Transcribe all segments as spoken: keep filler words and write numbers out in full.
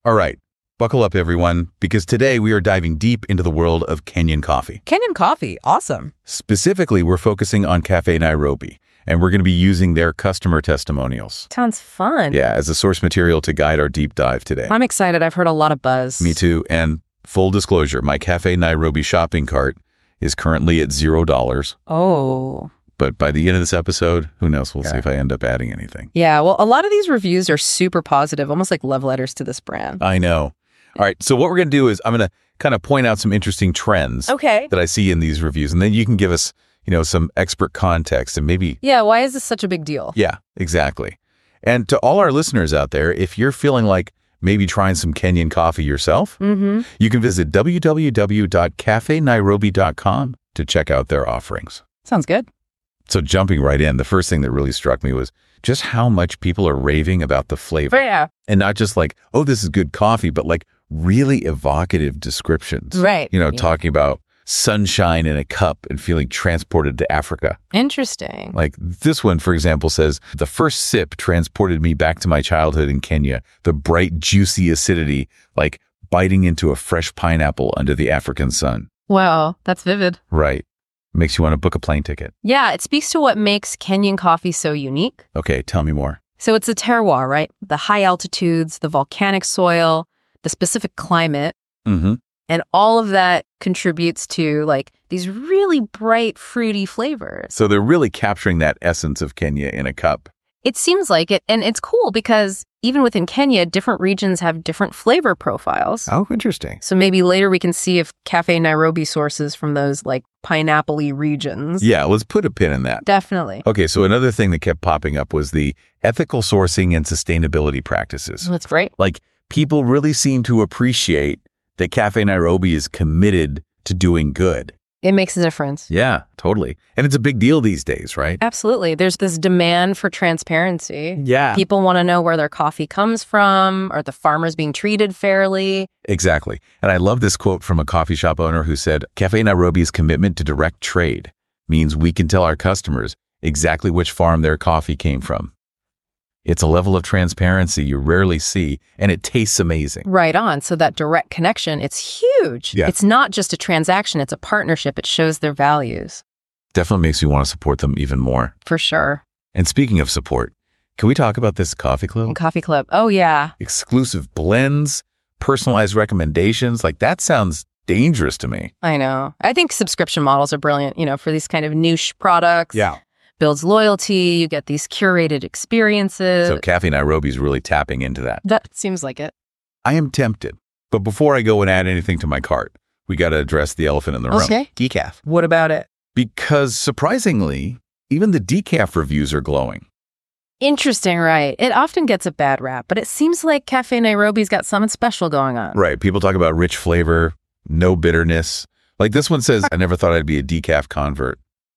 All right, buckle up everyone, because today we are diving deep into the world of Kenyan coffee. Kenyan coffee, awesome. Specifically, we're focusing on Cafe Nairobi, and we're going to be using their customer testimonials. Sounds fun. Yeah, as a source material to guide our deep dive today. I'm excited. I've heard a lot of buzz. Me too, and full disclosure, my Cafe Nairobi shopping cart is currently at zero dollars. Oh. But by the end of this episode, who knows? We'll Yeah. see if I end up adding anything. Yeah, well, a lot of these reviews are super positive, almost like love letters to this brand. I know. All right, so what we're going to do is I'm going to kind of point out some interesting trends Okay. that I see in these reviews, and then you can give us, you know, some expert context and maybe, Yeah, why is this such a big deal? yeah, exactly. And to all our listeners out there, if you're feeling like maybe trying some Kenyan coffee yourself, Mm-hmm. you can visit w w w dot cafe nairobi dot com to check out their offerings. Sounds good. So jumping right in, the first thing that really struck me was just how much people are raving about the flavor. But yeah, And not just like, oh, this is good coffee, but like really evocative descriptions. right. You know, Yeah. talking about sunshine in a cup and feeling transported to Africa. Interesting. Like this one, for example, says, the first sip transported me back to my childhood in Kenya. The bright, juicy acidity, like biting into a fresh pineapple under the African sun. Wow, that's vivid. Right. Makes you want to book a plane ticket. Yeah, it speaks to what makes Kenyan coffee so unique. Okay, tell me more. So it's the terroir, right? The high altitudes, the volcanic soil, the specific climate, Mm-hmm. and all of that contributes to like these really bright, fruity flavors. So they're really capturing that essence of Kenya in a cup. It seems like it, and it's cool because even within Kenya, different regions have different flavor profiles. Oh, interesting. So maybe later we can see if Cafe Nairobi sources from those like pineapple-y regions. Yeah, let's put a pin in that. Definitely. Okay, so another thing that kept popping up was the ethical sourcing and sustainability practices. That's great. Like, people really seem to appreciate that Cafe Nairobi is committed to doing good. It makes a difference. Yeah, totally. And it's a big deal these days, right? Absolutely. There's this demand for transparency. Yeah. People want to know where their coffee comes from. Are the farmers being treated fairly? Exactly. And I love this quote from a coffee shop owner who said, Cafe Nairobi's commitment to direct trade means we can tell our customers exactly which farm their coffee came from. It's a level of transparency you rarely see, and it tastes amazing. Right on. So that direct connection, it's huge. Yeah. It's not just a transaction, it's a partnership. It shows their values. Definitely makes you want to support them even more. For sure. And speaking of support, can we talk about this coffee club? And Coffee Club. Oh, yeah. Exclusive blends, personalized recommendations. Like, that sounds dangerous to me. I know. I think subscription models are brilliant, you know, for these kind of niche products. Builds loyalty. You get these curated experiences. So Cafe Nairobi's really tapping into that. That seems like it. I am tempted. But before I go and add anything to my cart, we got to address the elephant in the room. Okay. Decaf. What about it? Because surprisingly, even the decaf reviews are glowing. Interesting, right? It often gets a bad rap, but it seems like Cafe Nairobi's got something special going on. Right. People talk about rich flavor, no bitterness. Like this one says, I never thought I'd be a decaf convert.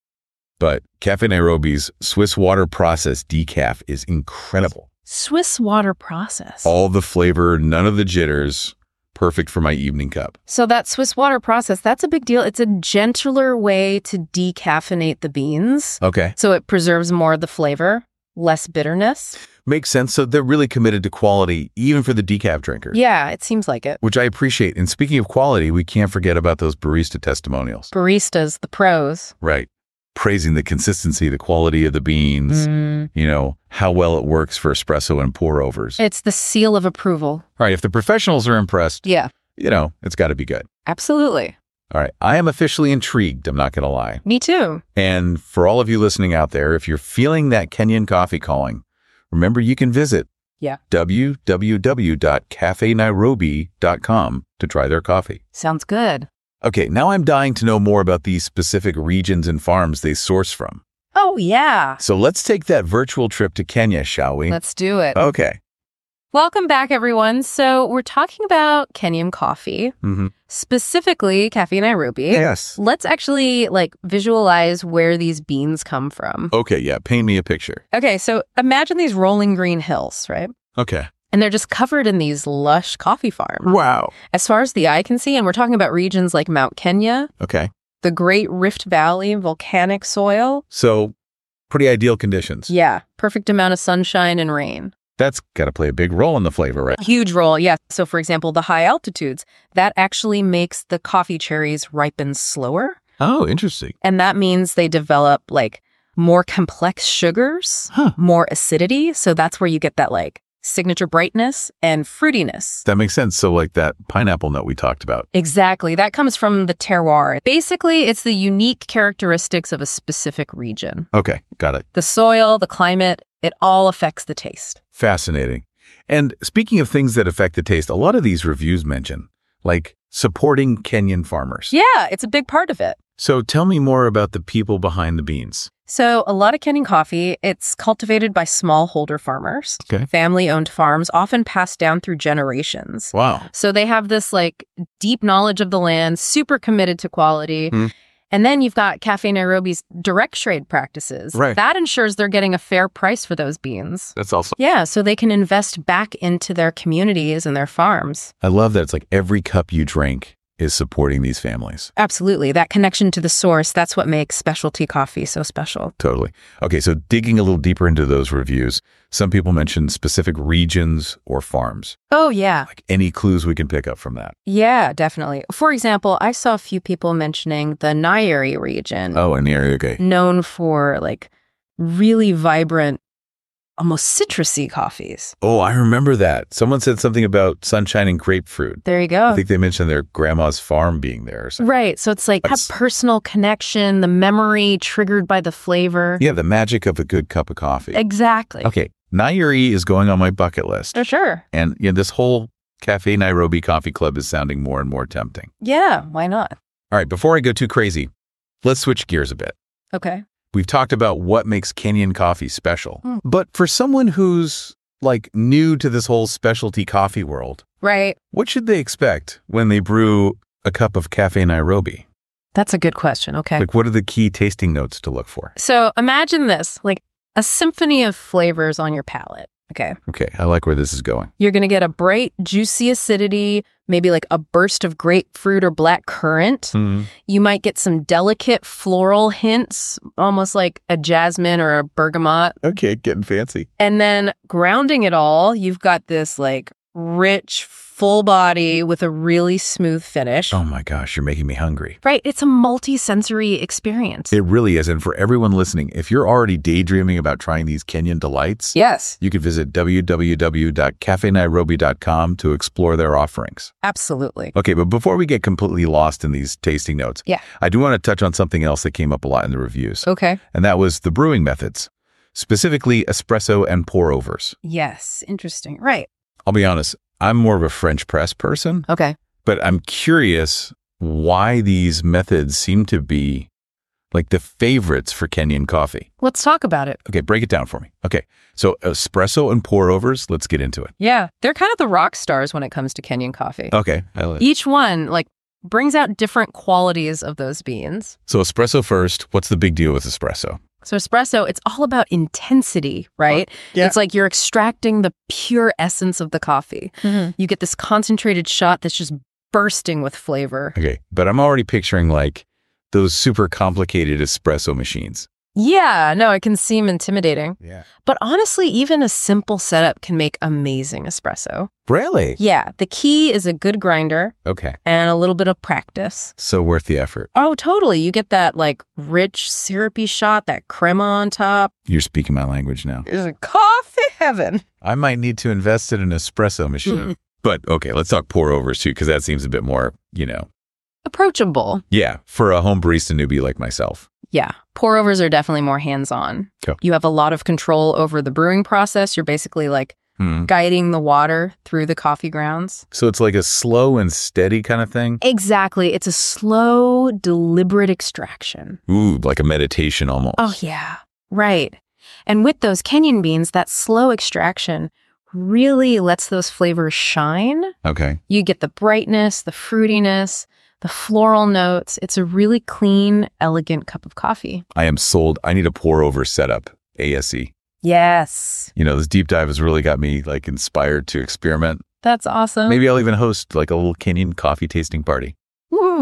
But Cafe Nairobi's Swiss water process decaf is incredible. Swiss water process. All the flavor, none of the jitters. Perfect for my evening cup. So that Swiss water process, that's a big deal. It's a gentler way to decaffeinate the beans. Okay. So it preserves more of the flavor, less bitterness. Makes sense. So they're really committed to quality, even for the decaf drinkers. Yeah, it seems like it. Which I appreciate. And speaking of quality, we can't forget about those barista testimonials. Baristas, the pros. Right. Praising the consistency, the quality of the beans, Mm. you know, how well it works for espresso and pour overs. It's the seal of approval. All right. If the professionals are impressed, Yeah, you know, it's got to be good. absolutely. All right. I am officially intrigued. I'm not going to lie. Me too. And for all of you listening out there, if you're feeling that Kenyan coffee calling, remember you can visit Yeah. w w w dot cafe nairobi dot com to try their coffee. Sounds good. Okay, now I'm dying to know more about these specific regions and farms they source from. Oh, yeah. So let's take that virtual trip to Kenya, shall we? Let's do it. Okay. Welcome back, everyone. So we're talking about Kenyan coffee, Mm-hmm. specifically Cafe Nairobi. Yes. Let's actually like visualize where these beans come from. Okay, yeah, paint me a picture. Okay, so imagine these rolling green hills, right? Okay. And they're just covered in these lush coffee farms. Wow. As far as the eye can see, and we're talking about regions like Mount Kenya, Okay. the Great Rift Valley, volcanic soil. So pretty ideal conditions. Yeah, perfect amount of sunshine and rain. That's got to play a big role in the flavor, right? Huge role, yeah. So for example, the high altitudes, that actually makes the coffee cherries ripen slower. Oh, interesting. And that means they develop like more complex sugars, huh. more acidity. So that's where you get that like signature brightness and fruitiness. That makes sense. So like that pineapple note we talked about. Exactly. That comes from the terroir. Basically, it's the unique characteristics of a specific region. Okay, got it. The soil, the climate, it all affects the taste. Fascinating. And speaking of things that affect the taste, a lot of these reviews mention, like supporting Kenyan farmers. Yeah, it's a big part of it. So tell me more about the people behind the beans. So a lot of Kenyan coffee, it's cultivated by smallholder farmers, okay. family-owned farms, often passed down through generations. Wow. So they have this like deep knowledge of the land, super committed to quality. Hmm. And then you've got Cafe Nairobi's direct trade practices. Right. That ensures they're getting a fair price for those beans. That's also... Yeah, so they can invest back into their communities and their farms. I love that it's like every cup you drink is supporting these families. Absolutely. That connection to the source, that's what makes specialty coffee so special. Totally. Okay, so digging a little deeper into those reviews, some people mention specific regions or farms. Oh, yeah. Like any clues we can pick up from that? Yeah, definitely. For example, I saw a few people mentioning the Nyeri region. Oh, in the area, okay. Known for like really vibrant, almost citrusy coffees. Oh, I remember that. Someone said something about sunshine and grapefruit. There you go. I think they mentioned their grandma's farm being there or something. Right. So it's like That's... that personal connection, the memory triggered by the flavor. Yeah, the magic of a good cup of coffee. Exactly. Okay, Nyeri is going on my bucket list. For sure. And you know, this whole Cafe Nairobi Coffee Club is sounding more and more tempting. Yeah, why not? All right, before I go too crazy, let's switch gears a bit. Okay. We've talked about what makes Kenyan coffee special. Mm. But for someone who's like new to this whole specialty coffee world, right? What should they expect when they brew a cup of Cafe Nairobi? That's a good question. Okay. Like, what are the key tasting notes to look for? So imagine this, like a symphony of flavors on your palate. Okay. Okay, I like where this is going. You're going to get a bright, juicy acidity, maybe like a burst of grapefruit or black currant. Mm-hmm. You might get some delicate floral hints, almost like a jasmine or a bergamot. Okay, getting fancy. And then grounding it all, you've got this like rich, full body with a really smooth finish. Oh my gosh, you're making me hungry. Right. It's a multi-sensory experience. It really is. And for everyone listening, if you're already daydreaming about trying these Kenyan delights, yes, you could visit w w w dot cafe nairobi dot com to explore their offerings. Absolutely. Okay, but before we get completely lost in these tasting notes, yeah, I do want to touch on something else that came up a lot in the reviews. Okay. And that was the brewing methods, specifically espresso and pour-overs. Yes, interesting. Right. I'll be honest, I'm more of a French press person. Okay. But I'm curious why these methods seem to be like the favorites for Kenyan coffee. Let's talk about it. Okay, break it down for me. Okay, so espresso and pour-overs, let's get into it. Yeah, they're kind of the rock stars when it comes to Kenyan coffee. Okay. I like Each one, like, brings out different qualities of those beans. So espresso first, what's the big deal with espresso? So espresso, it's all about intensity, right? Uh, yeah. It's like you're extracting the pure essence of the coffee. Mm-hmm. You get this concentrated shot that's just bursting with flavor. Okay, but I'm already picturing like those super complicated espresso machines. Yeah, no, it can seem intimidating. Yeah. But honestly, even a simple setup can make amazing espresso. Really? Yeah, the key is a good grinder. Okay. And a little bit of practice. So worth the effort. Oh, totally. You get that like rich, syrupy shot, that crema on top. You're speaking my language now. It's a coffee heaven. I might need to invest in an espresso machine. Mm-hmm. But okay, let's talk pour-overs too, because that seems a bit more, you know. Approachable. Yeah, for a home barista newbie like myself. Yeah, pour-overs are definitely more hands-on. Okay. You have a lot of control over the brewing process. You're basically like hmm. guiding the water through the coffee grounds. So it's like a slow and steady kind of thing? Exactly. It's a slow, deliberate extraction. Ooh, like a meditation almost. Oh, yeah. Right. And with those Kenyan beans, that slow extraction really lets those flavors shine. Okay. You get the brightness, the fruitiness, the floral notes. It's a really clean, elegant cup of coffee. I am sold. I need a pour-over setup, A S E. Yes. You know, this deep dive has really got me like inspired to experiment. That's awesome. Maybe I'll even host like a little Kenyan coffee tasting party. Woo.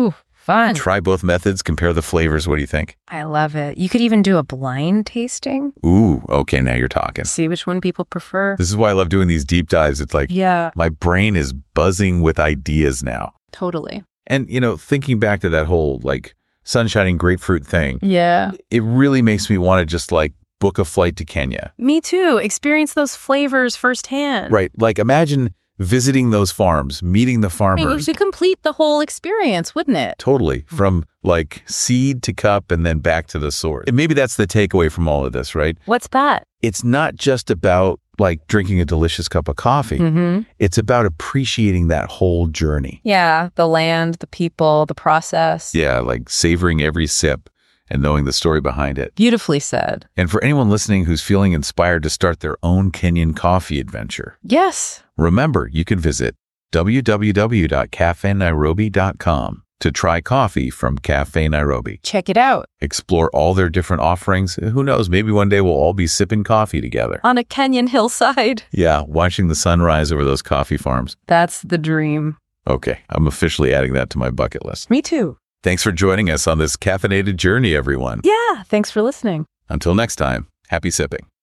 Fun. Try both methods, compare the flavors. What do you think? I love it. You could even do a blind tasting. Ooh, okay, now you're talking. See which one people prefer. This is why I love doing these deep dives. It's like, yeah, my brain is buzzing with ideas now. Totally. And, you know, thinking back to that whole, like, sunshining grapefruit thing. Yeah. It really makes me want to just, like, book a flight to Kenya. Me too. Experience those flavors firsthand. Right. Like, imagine visiting those farms, meeting the farmers. I mean, it would complete the whole experience, wouldn't it? Totally. From like seed to cup and then back to the source. And maybe that's the takeaway from all of this, right? What's that? It's not just about like drinking a delicious cup of coffee. Mm-hmm. It's about appreciating that whole journey. Yeah. The land, the people, the process. Yeah. Like savoring every sip and knowing the story behind it. Beautifully said. And for anyone listening who's feeling inspired to start their own Kenyan coffee adventure. Yes. Remember, you can visit w w w dot cafe nairobi dot com to try coffee from Cafe Nairobi. Check it out. Explore all their different offerings. Who knows, maybe one day we'll all be sipping coffee together. On a Kenyan hillside. Yeah, watching the sun rise over those coffee farms. That's the dream. Okay, I'm officially adding that to my bucket list. Me too. Thanks for joining us on this caffeinated journey, everyone. Yeah, thanks for listening. Until next time, happy sipping.